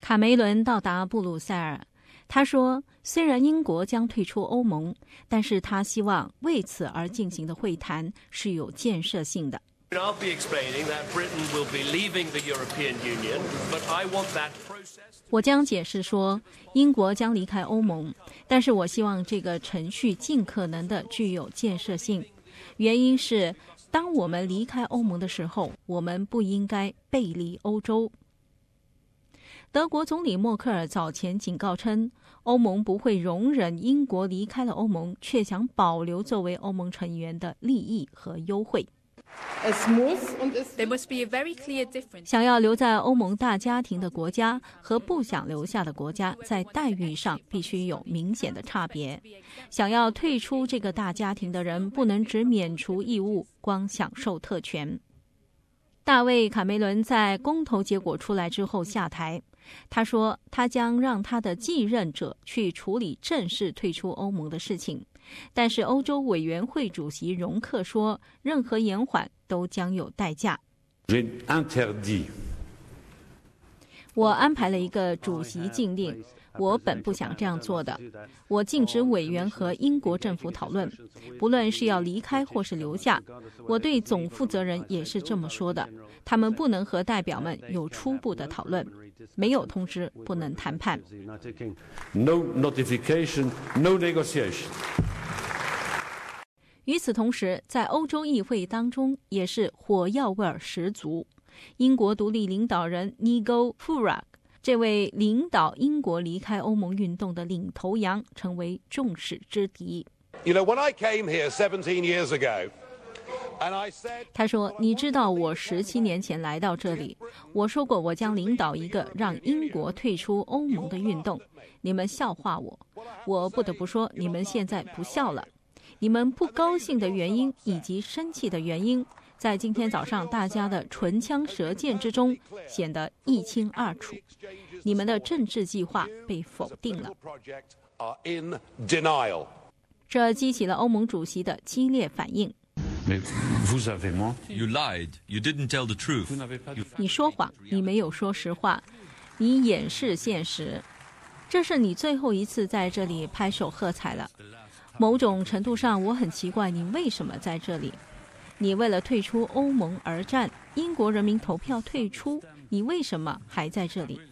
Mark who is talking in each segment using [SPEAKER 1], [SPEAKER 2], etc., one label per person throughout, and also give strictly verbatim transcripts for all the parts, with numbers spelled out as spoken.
[SPEAKER 1] 卡梅伦到达布鲁塞尔，他说，虽然英国将退出欧盟，但是他希望为此而进行的会谈是有建设性的。
[SPEAKER 2] I'll be explaining that Britain will be leaving the European Union, but I want that process.
[SPEAKER 1] 我将解释说，英国将离开欧盟，但是我希望这个程序尽可能的具有建设性。原因是，当我们离开欧盟的时候，我们不应该背离欧洲。德国总理默克尔早前警告称，欧盟不会容忍英国离开了欧盟，却想保留作为欧盟成员的利益和优惠。想要留在欧盟大家庭的国家和不想留下的国家在待遇上必须有明显的差别。想要退出这个大家庭的人不能只免除义务，光享受特权。大卫·卡梅伦在公投结果出来之后下台，他说他将让他的继任者去处理正式退出欧盟的事情。但是欧洲委员会主席容克说，任何延缓都将有代价。我安排了一个主席禁令，我本不想这样做的。我禁止委员和英国政府讨论，不论是要离开或是留下。我对总负责人也是这么说的，他们不能和代表们有初步的讨论。没有通知，不能谈判。
[SPEAKER 3] No notification, no negotiation.
[SPEAKER 1] 与此同时，在欧洲议会当中也是火药味儿十足。英国独立领导人 Nigel Farage 这位领导英国离开欧盟运动的领头羊成为众矢之的。
[SPEAKER 4] You know, when I came here seventeen years ago, and I said,
[SPEAKER 1] 他说，你知道我十七年前来到这里，我说过我将领导一个让英国退出欧盟的运动，你们笑话我，我不得不说你们现在不笑了。你们不高兴的原因以及生气的原因，在今天早上大家的唇枪舌剑之中显得一清二楚。你们的政治计划被否定了，这激起了欧盟主席的激烈反应。
[SPEAKER 5] You lied. You didn't tell the truth.
[SPEAKER 1] 你说谎，你没有说实话，你掩饰现实。这是你最后一次在这里拍手喝彩了。某种程度上，我很奇怪你为什么在这里。你为了退出欧盟而战，英国人民投票退出，你为什么还在这里？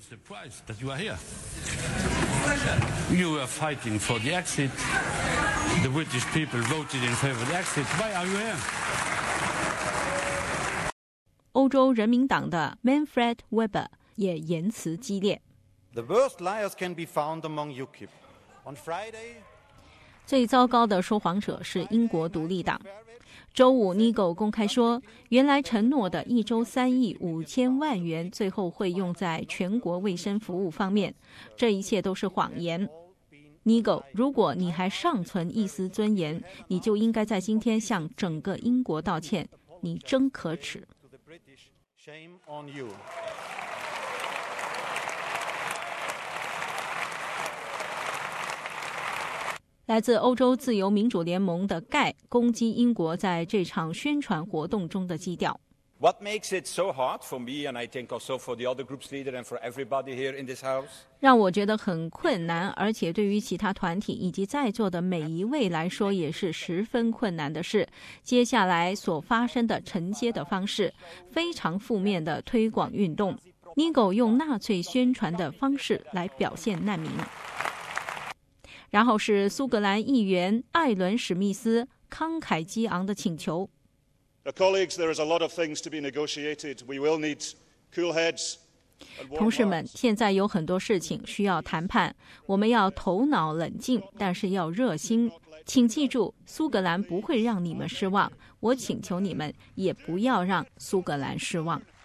[SPEAKER 3] You were fighting for the exit. The British people voted in favor of the exit. Why are you here?
[SPEAKER 1] 欧洲人民党的 Manfred Weber 也言辞激烈。
[SPEAKER 6] The worst liars can be found among U K I P. On Friday,
[SPEAKER 1] 最糟糕的说谎者是英国独立党。周五 Nigel 公开说，原来承诺的一周三亿五千万元最后会用在全国卫生服务方面，这一切都是谎言。Nigel， 如果你还尚存一丝尊严，你就应该在今天向整个英国道歉，你真可耻。来自欧洲自由民主联盟的盖攻击英国在这场宣传活动中的基调。
[SPEAKER 6] What makes it so hard for me, and I think also for the other group's leader and for everybody here in this house?
[SPEAKER 1] 让我觉得很困难，而且对于其他团体以及在座的每一位来说也是十分困难的是，接下来所发生的承接的方式，非常负面的推广运动。Nigel 用纳粹宣传的方式来表现难民。然后是苏格兰议员艾伦·史密斯慷慨激昂的请求。同事们，现在有很多事情需要谈判，我们要头脑冷静，但是要热心。请记住，苏格兰不会让你们失望，我请求你们也不要让苏格兰失望。